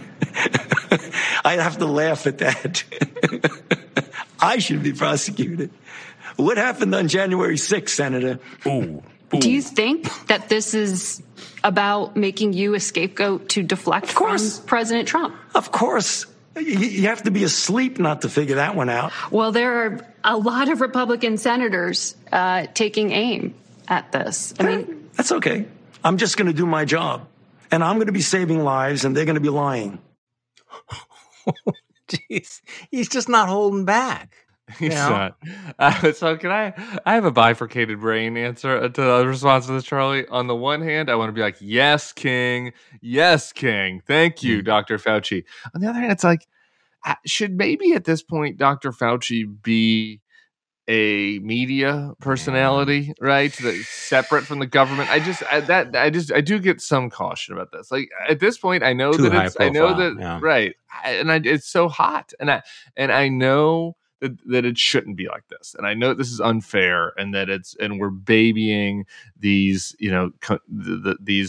I'd have to laugh at that. I should be prosecuted. What happened on January sixth, Senator? Ooh. Do you think that this is about making you a scapegoat to deflect Of course. from President Trump? Of course. You, you have to be asleep not to figure that one out. Well, there are a lot of Republican senators uh, taking aim at this. I mean, That's okay. I'm just going to do my job. And I'm going to be saving lives, and they're going to be lying. Jeez, he's just not holding back. He's Yeah. not. Uh, so can I? I have a bifurcated brain answer to the response to this, Charlie. On the one hand, I want to be like, "Yes, King. Yes, King. Thank you, Doctor Fauci." On the other hand, it's like, uh, should maybe at this point, Doctor Fauci be a media personality, right? That's separate from the government. I just I, that I just I do get some caution about this. Like at this point, I know Too that high it's I know profile, that yeah. right, I, and I, it's so hot, and I and I know. That, that it shouldn't be like this, and I know this is unfair, and that it's and we're babying these, you know, co- the, the, these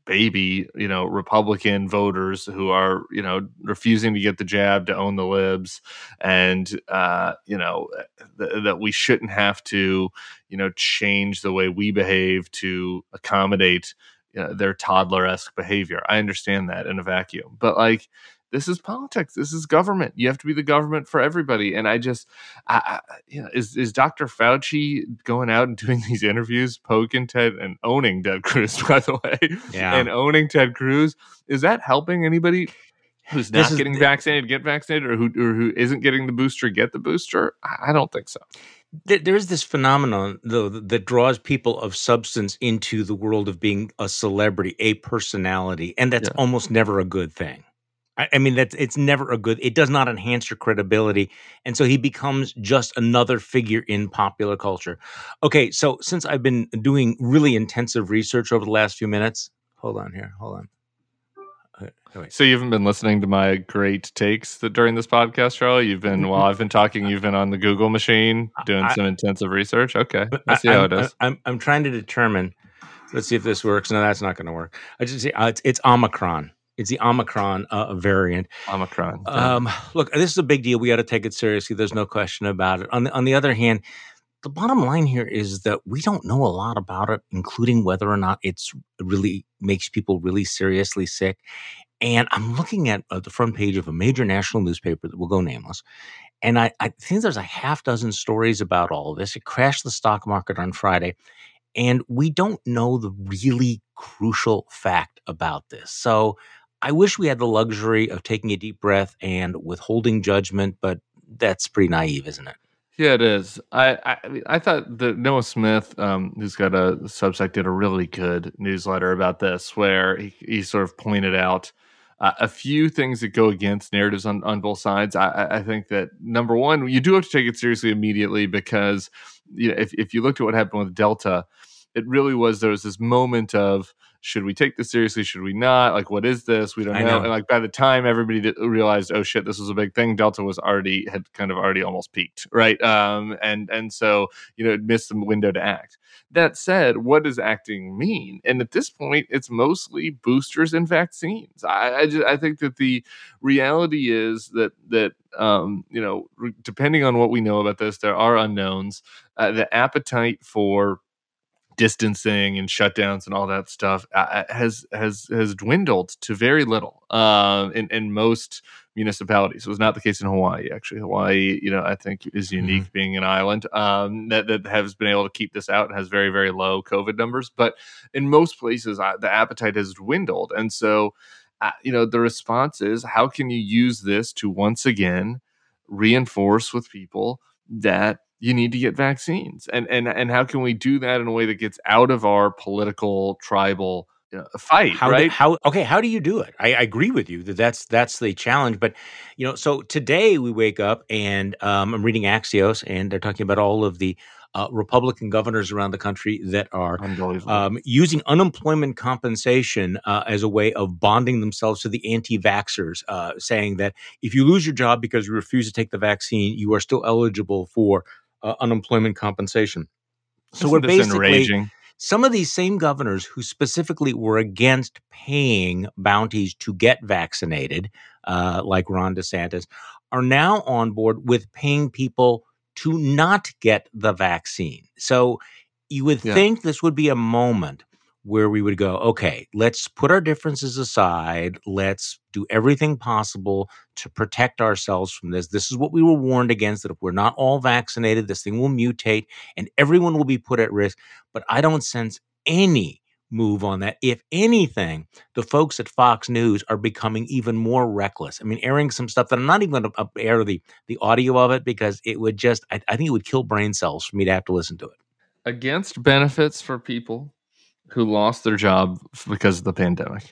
baby, you know, Republican voters who are, you know, refusing to get the jab to own the libs, and, uh, you know, th- that we shouldn't have to, you know, change the way we behave to accommodate uh, their toddler-esque behavior. I understand that in a vacuum, but like, this is politics. This is government. You have to be the government for everybody. And I just, I, I, you know, is is Doctor Fauci going out and doing these interviews, poking Ted and owning Ted Cruz, by the way, Yeah. and owning Ted Cruz? Is that helping anybody who's This not is getting the- vaccinated get vaccinated, or who or who isn't getting the booster get the booster? I, I don't think so. There- There's this phenomenon, though, that draws people of substance into the world of being a celebrity, a personality, and that's Yeah. almost never a good thing. I, I mean, that's it's never a good. It does not enhance your credibility, and so he becomes just another figure in popular culture. Okay, so since I've been doing really intensive research over the last few minutes, hold on here, hold on. Okay, wait. So you haven't been listening to my great takes that during this podcast, Charlie? You've been while I've been talking, you've been on the Google machine doing I- some intensive research. Okay, But I see I, how I'm, it is. I'm, I'm trying to determine. Let's see if this works. No, that's not going to work. I just see uh, it's, it's Omicron. It's the Omicron uh, variant. Omicron. Um, look, this is a big deal. We got to take it seriously. There's no question about it. On the, on the other hand, the bottom line here is that we don't know a lot about it, including whether or not it's really makes people really seriously sick. And I'm looking at uh, the front page of a major national newspaper that will go nameless. And I, I think there's a half dozen stories about all of this. It crashed the stock market on Friday. And we don't know the really crucial fact about this. So I wish we had the luxury of taking a deep breath and withholding judgment, but that's pretty naive, isn't it? Yeah, it is. I I, I mean, I thought that Noah Smith, um, who's got a Substack, did a really good newsletter about this, where he, he sort of pointed out uh, a few things that go against narratives on, on both sides. I- I, I think that, number one, you do have to take it seriously immediately, because you know, if if you looked at what happened with Delta, it really was, there was this moment of, should we take this seriously? Should we not? Like, what is this? We don't I know. know. And like, by the time everybody did, realized, oh shit, this was a big thing, Delta was already, had kind of already almost peaked. Right. Um, and, and so, you know, it missed the window to act. That said, what does acting mean? And at this point, it's mostly boosters and vaccines. I, I just, I think that the reality is that, that, um, you know, re- depending on what we know about this, there are unknowns. Uh, the appetite for distancing and shutdowns and all that stuff uh, has has has dwindled to very little uh, in in most municipalities. It was not the case in Hawaii. Actually, Hawaii, you know, I think is unique, mm-hmm. being an island um, that that has been able to keep this out and has very very low COVID numbers. But in most places, uh, the appetite has dwindled, and so uh, you know, the response is, how can you use this to once again reinforce with people that you need to get vaccines, and and and how can we do that in a way that gets out of our political tribal you know, fight? How right? Do, how okay? How do you do it? I, I agree with you that that's that's the challenge. But you know, so today we wake up and um, I'm reading Axios, and they're talking about all of the uh, Republican governors around the country that are um, using unemployment compensation uh, as a way of bonding themselves to the anti-vaxxers, uh, saying that if you lose your job because you refuse to take the vaccine, you are still eligible for Uh, unemployment compensation. So Isn't we're this basically enraging? Some of these same governors who specifically were against paying bounties to get vaccinated, uh, like Ron DeSantis, are now on board with paying people to not get the vaccine. So you would Yeah. think this would be a moment where we would go, okay, let's put our differences aside. Let's do everything possible to protect ourselves from this. This is what we were warned against, that if we're not all vaccinated, this thing will mutate and everyone will be put at risk. But I don't sense any move on that. If anything, the folks at Fox News are becoming even more reckless. I mean, airing some stuff that I'm not even going to air the, the audio of it, because it would just, I, I think it would kill brain cells for me to have to listen to it. Against benefits for people who lost their job because of the pandemic,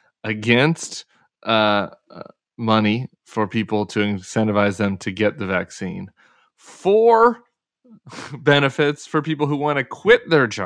against uh, uh, money for people to incentivize them to get the vaccine, for benefits for people who want to quit their job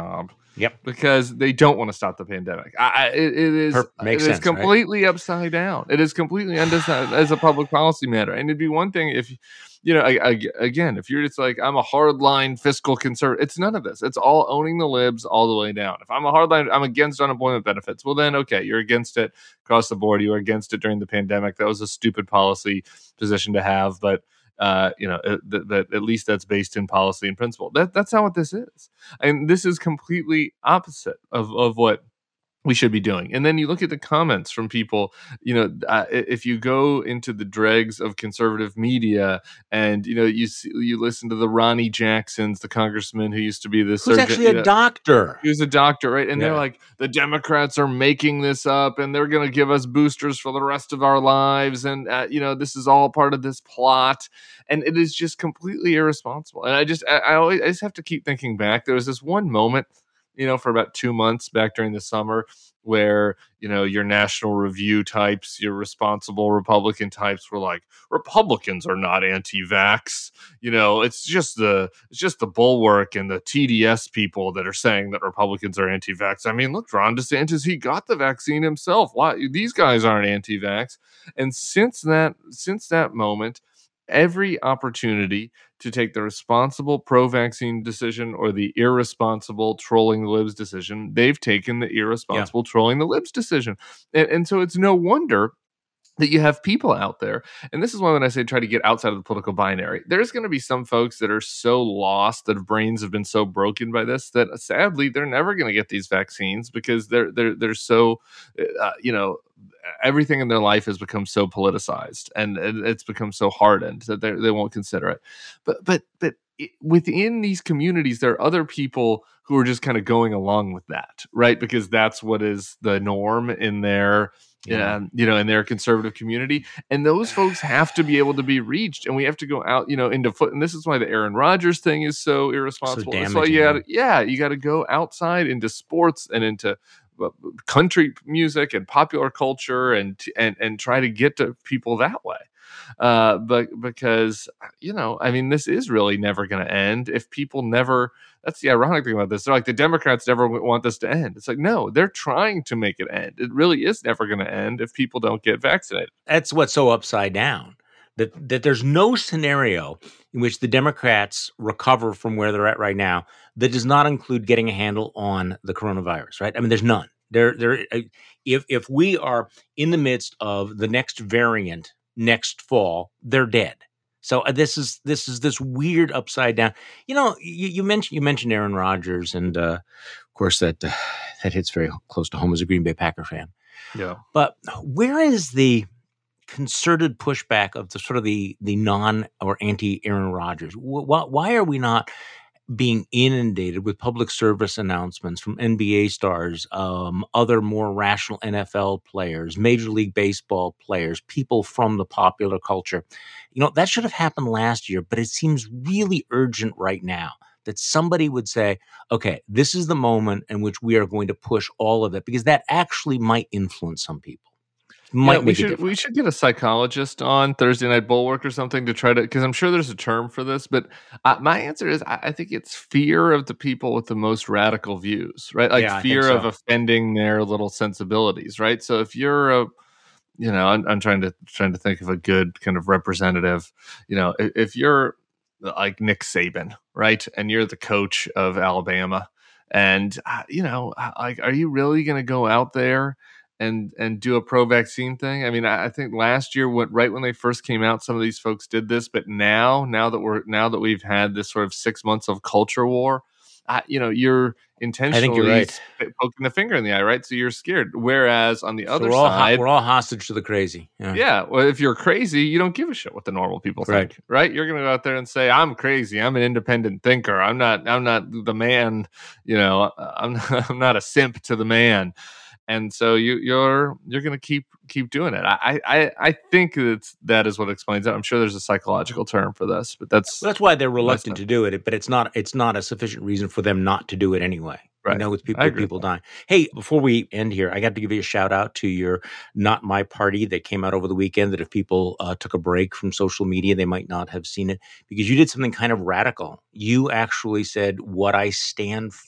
Yep. Because they don't want to stop the pandemic. I, I, it, it is Per- makes it is sense, right? completely upside down. It is completely undecided as a public policy matter. And it'd be one thing if, you know, I, I, again, if you're just like, I'm a hardline fiscal conservative, it's none of this. It's all owning the libs all the way down. If I'm a hardline, I'm against unemployment benefits. Well, then, okay, you're against it across the board. You were against it during the pandemic. That was a stupid policy position to have, but Uh, you know, that, that at least that's based in policy and principle. That that's not what this is. And this is completely opposite of, of what we should be doing. And then you look at the comments from people, you know, uh, if you go into the dregs of conservative media and, you know, you see, you listen to the Ronnie Jacksons, the congressman who used to be the Who's surgeon. actually a you know, doctor. He was a doctor, right? And Yeah. they're like, the Democrats are making this up and they're going to give us boosters for the rest of our lives. And, uh, you know, this is all part of this plot. And it is just completely irresponsible. And I just, I, I always, I just have to keep thinking back. There was this one moment, you know, for about two months back during the summer where, you know, your National Review types, your responsible Republican types were like, Republicans are not anti-vax. You know, it's just the, it's just the Bulwark and the T D S people that are saying that Republicans are anti-vax. I mean, look, Ron DeSantis, he got the vaccine himself. Why? These guys aren't anti-vax. And since that, since that moment, every opportunity to take the responsible pro-vaccine decision or the irresponsible trolling the libs decision, they've taken the irresponsible yeah. trolling the libs decision. And, and so it's no wonder that you have people out there, and this is why when I say try to get outside of the political binary, there's going to be some folks that are so lost, that brains have been so broken by this, that sadly they're never going to get these vaccines because they're they're they're so, uh, you know, everything in their life has become so politicized and, and it's become so hardened that they they won't consider it. But but but it, within these communities, there are other people who are just kind of going along with that, right? Because that's what is the norm in their. Yeah. Um, you know, in their conservative community, and those folks have to be able to be reached, and we have to go out, you know, into foot. And this is why the Aaron Rodgers thing is so irresponsible. So That's why you gotta, yeah, you got to go outside into sports and into uh, country music and popular culture, and and and try to get to people that way. Uh, but because you know, I mean, this is really never going to end if people never. That's the ironic thing about this. They're like, the Democrats never want this to end. It's like, no, they're trying to make it end. It really is never going to end if people don't get vaccinated. That's what's so upside down, that that there's no scenario in which the Democrats recover from where they're at right now that does not include getting a handle on the coronavirus, right? I mean, there's none. There, there. If if we are in the midst of the next variant next fall, they're dead. So uh, this is this is this weird upside down. You know, you, you mentioned you mentioned Aaron Rodgers, and uh, of course that uh, that hits very close to home as a Green Bay Packer fan. Yeah. But where is the concerted pushback of the sort of the the non or anti Aaron Rodgers? Why, why are we not being inundated with public service announcements from N B A stars, um, other more rational N F L players, Major League Baseball players, people from the popular culture? You know, that should have happened last year, but it seems really urgent right now that somebody would say, okay, this is the moment in which we are going to push all of it, because that actually might influence some people. Might yeah, we make a should difference. we should get a psychologist on Thursday Night Bulwark or something to try to, because I'm sure there's a term for this, but uh, my answer is I, I think it's fear of the people with the most radical views, right? Like Yeah, I think fear so. of offending their little sensibilities, right? So if you're a, you know, I'm, I'm trying to trying to think of a good kind of representative, you know, if, if you're like Nick Saban, right, and you're the coach of Alabama, and uh, you know, like, are you really going to go out there and and do a pro-vaccine thing? I mean, I, I think last year, when, right when they first came out, some of these folks did this, but now, now that we're now that we've had this sort of six months of culture war, uh, you know, you're intentionally I think you're right. sp- poking the finger in the eye, right? So you're scared. Whereas on the So other we're all, side, ho- we're all hostage to the crazy. Yeah. yeah, well, if you're crazy, you don't give a shit what the normal people think, Right. right? You're going to go out there and say, "I'm crazy. I'm an independent thinker. I'm not. I'm not the man. You know, I'm not, I'm not a simp to the man." And so you, you're you're going to keep keep doing it. I I I think that's that is what explains it. I'm sure there's a psychological term for this, but that's Well, that's why they're reluctant not- to do it, but it's not it's not a sufficient reason for them not to do it anyway. Right. You know, with people, I with agree people with dying. Hey, before we end here, I got to give you a shout out to your Not My Party that came out over the weekend, that if people uh, took a break from social media, they might not have seen it, because you did something kind of radical. You actually said what I stand for.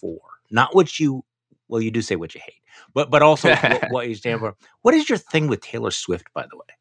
not what you, well, you do say what you hate, but but also what, what you stand for. What is your thing with Taylor Swift, by the way?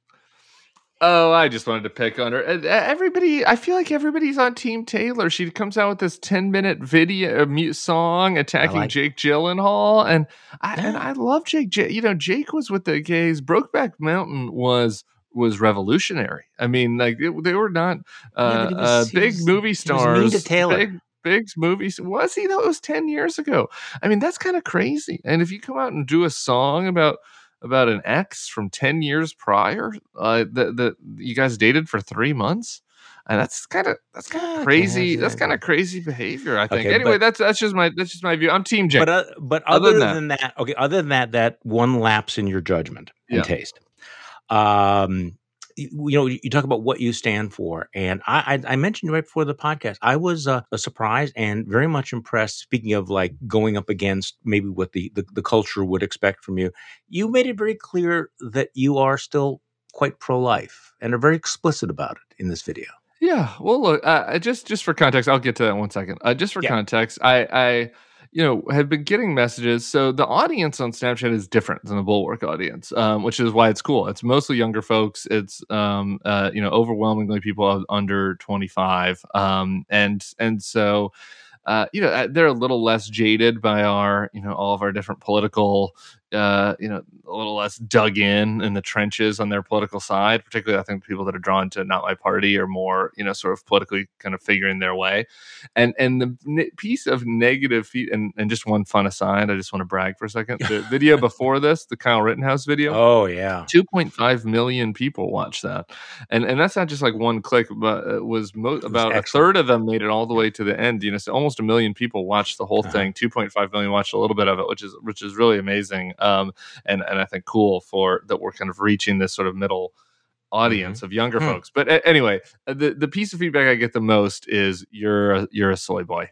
Oh, I just wanted to pick on her. Everybody, I feel like everybody's on Team Taylor. She comes out with this ten minute video, mute song attacking like Jake Gyllenhaal, and I yeah. and I love Jake. You know, Jake was with the gays. Brokeback Mountain was was revolutionary. I mean, like it, they were not uh, yeah, was, uh, big was, movie stars. He was mean to Taylor. Big, big movies. Was he though? It was ten years ago. I mean, that's kind of crazy. And if you come out and do a song about about an ex from ten years prior uh, that that you guys dated for three months, and that's kind of that's kind of crazy. That's kind of crazy behavior, I think. Okay, anyway, but, that's that's just my that's just my view. I'm Team Jake. But uh, but other, other than, than that, that, okay, other than that, that one lapse in your judgment and yeah. taste. Um, you, you know, you talk about what you stand for, and I, I, I mentioned right before the podcast, I was uh, surprised and very much impressed. Speaking of like going up against maybe what the, the the culture would expect from you, you made it very clear that you are still quite pro-life and are very explicit about it in this video. Yeah, well, look, uh, just just for context, I'll get to that in one second. Uh, just for yeah. context, I. I you know, have been getting messages. So the audience on Snapchat is different than the Bulwark audience, um, which is why it's cool. It's mostly younger folks. It's, um, uh, you know, overwhelmingly people under twenty-five. Um, and, and so, uh, you know, they're a little less jaded by our, you know, all of our different political, uh, you know, a little less dug in in the trenches on their political side. Particularly, I think people that are drawn to Not My Party are more, you know, sort of politically kind of figuring their way. And and the ne- piece of negative feed, and, and just one fun aside, I just want to brag for a second. The video before this, the Kyle Rittenhouse video. Oh yeah, two point five million people watched that, and and that's not just like one click, but it was mo- it about was a third of them made it all the way to the end. You know, so almost a million people watched the whole uh-huh. thing. two point five million watched a little bit of it, which is which is really amazing. Um, and, and I think cool for that we're kind of reaching this sort of middle audience mm-hmm. of younger hmm. folks. But a- anyway, the, the piece of feedback I get the most is you're a, you're a soy boy.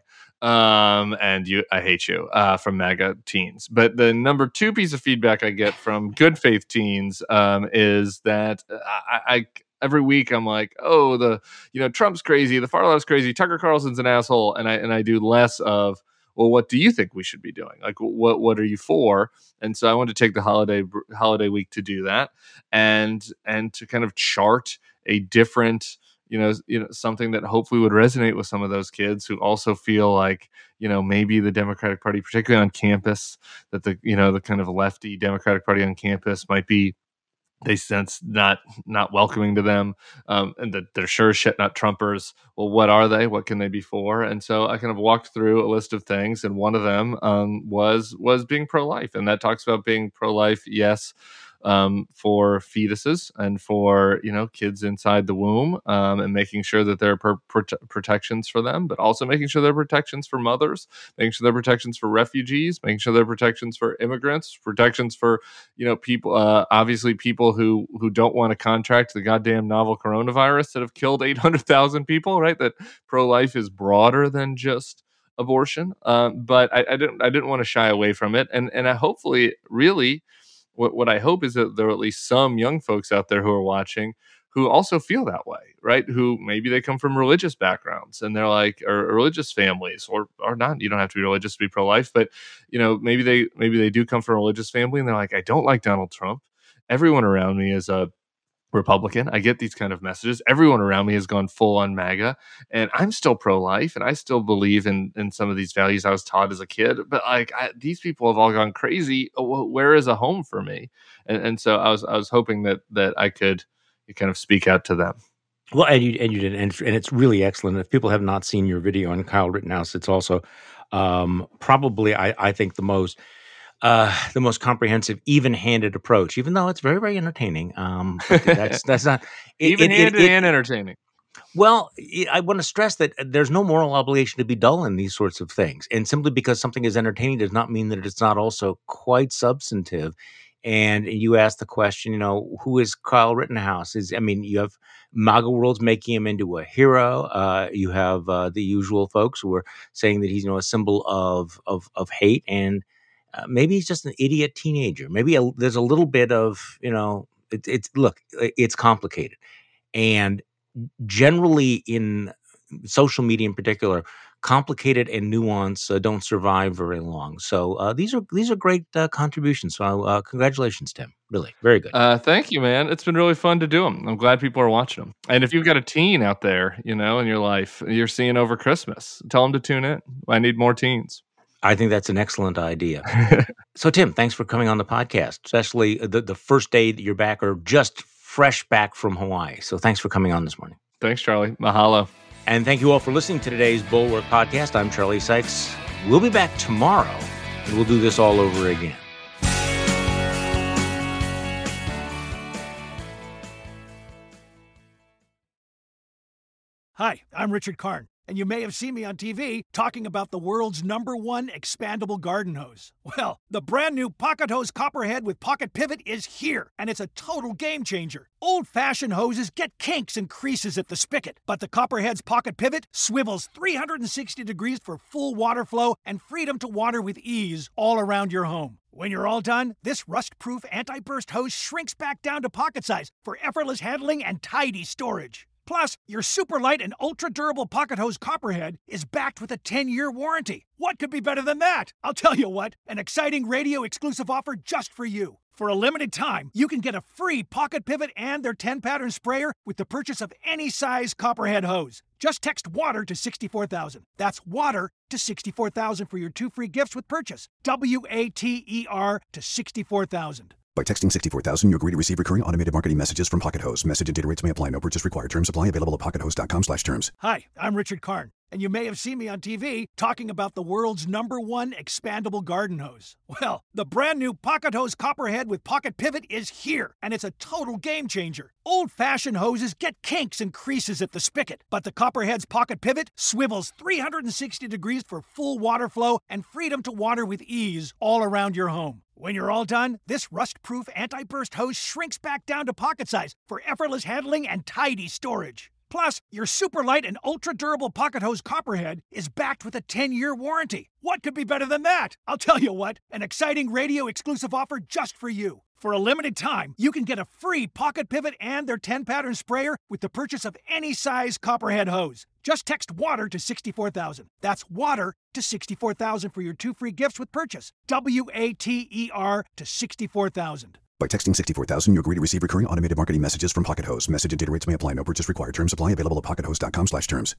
Um, and you, I hate you, uh, from MAGA teens. But the number two piece of feedback I get from good faith teens, um, is that I, I, every week I'm like, oh, the, you know, Trump's crazy. The far left's crazy. Tucker Carlson's an asshole. And I, and I do less of, well, what do you think we should be doing? Like, what what are you for? And so I wanted to take the holiday holiday week to do that, and and to kind of chart a different, you know, you know, something that hopefully would resonate with some of those kids who also feel like, you know, maybe the Democratic Party, particularly on campus, that the, you know, the kind of lefty Democratic Party on campus might be, they sense not not welcoming to them, um, and that they're sure as shit not Trumpers. Well, what are they? What can they be for? And so I kind of walked through a list of things, and one of them um, was was being pro-life, and that talks about being pro-life, yes, um, for fetuses and for, you know, kids inside the womb, um, and making sure that there are per- prote- protections for them, but also making sure there are protections for mothers, making sure there are protections for refugees, making sure there are protections for immigrants, protections for, you know, people, uh, obviously people who, who don't want to contract the goddamn novel coronavirus that have killed eight hundred thousand people, right? That pro-life is broader than just abortion. Um, but I, I didn't, I didn't want to shy away from it. And, and I hopefully really, What what I hope is that there are at least some young folks out there who are watching who also feel that way, right? Who maybe they come from religious backgrounds and they're like, or religious families, or or not. You don't have to be religious to be pro-life, but you know, maybe they maybe they do come from a religious family and they're like, I don't like Donald Trump. Everyone around me is a Republican. I get these kind of messages. Everyone around me has gone full on MAGA, and I'm still pro-life, and I still believe in in some of these values I was taught as a kid. But like I, these people have all gone crazy. Where is a home for me? And, and so I was I was hoping that that I could kind of speak out to them. Well, and you and you did, and, and it's really excellent. If people have not seen your video on Kyle Rittenhouse, it's also um, probably I, I think the most. Uh, the most comprehensive, even-handed approach, even though it's very, very entertaining. Um, but that's that's not it, even-handed it, it, it, and entertaining. Well, I want to stress that there's no moral obligation to be dull in these sorts of things, and simply because something is entertaining does not mean that it's not also quite substantive. And you ask the question, you know, who is Kyle Rittenhouse? Is I mean, you have MAGA worlds making him into a hero. Uh, you have uh, the usual folks who are saying that he's, you know, a symbol of of of hate and. Uh, maybe he's just an idiot teenager. Maybe a, there's a little bit of, you know, it, it's, look, it's complicated. And generally in social media in particular, complicated and nuanced uh, don't survive very long. So uh, these are these are great uh, contributions. So uh, congratulations, Tim. Really, very good. Uh, thank you, man. It's been really fun to do them. I'm glad people are watching them. And if you've got a teen out there, you know, in your life, you're seeing over Christmas, tell them to tune in. I need more teens. I think that's an excellent idea. So, Tim, thanks for coming on the podcast, especially the, the first day that you're back or just fresh back from Hawaii. So thanks for coming on this morning. Thanks, Charlie. Mahalo. And thank you all for listening to today's Bulwark Podcast. I'm Charlie Sykes. We'll be back tomorrow, and we'll do this all over again. Hi, I'm Richard Karn, and you may have seen me on T V talking about the world's number one expandable garden hose. Well, the brand new Pocket Hose Copperhead with Pocket Pivot is here, and it's a total game changer. Old-fashioned hoses get kinks and creases at the spigot, but the Copperhead's Pocket Pivot swivels three hundred sixty degrees for full water flow and freedom to water with ease all around your home. When you're all done, this rust-proof anti-burst hose shrinks back down to pocket size for effortless handling and tidy storage. Plus, your super light and ultra-durable Pocket Hose Copperhead is backed with a ten-year warranty. What could be better than that? I'll tell you what, an exciting radio-exclusive offer just for you. For a limited time, you can get a free Pocket Pivot and their ten-pattern sprayer with the purchase of any size Copperhead hose. Just text WATER to sixty-four thousand. That's WATER to sixty-four thousand for your two free gifts with purchase. W A T E R to sixty-four thousand. By texting sixty-four thousand, you agree to receive recurring automated marketing messages from Pocket Hose. Message and data rates may apply. No purchase required. Terms apply. Available at pockethose.com slash terms. Hi, I'm Richard Karn, and you may have seen me on T V talking about the world's number one expandable garden hose. Well, the brand new Pocket Hose Copperhead with Pocket Pivot is here, and it's a total game changer. Old-fashioned hoses get kinks and creases at the spigot, but the Copperhead's Pocket Pivot swivels three hundred sixty degrees for full water flow and freedom to water with ease all around your home. When you're all done, this rust-proof anti-burst hose shrinks back down to pocket size for effortless handling and tidy storage. Plus, your super light and ultra-durable Pocket Hose Copperhead is backed with a ten-year warranty. What could be better than that? I'll tell you what, an exciting radio-exclusive offer just for you. For a limited time, you can get a free Pocket Pivot and their ten-pattern sprayer with the purchase of any size Copperhead hose. Just text WATER to sixty-four thousand. That's WATER to sixty-four thousand for your two free gifts with purchase. W A T E R to sixty-four thousand. By texting sixty-four thousand, you agree to receive recurring automated marketing messages from Pocket Hose. Message and data rates may apply. No purchase required. Terms apply. Available at pockethose.com slash terms.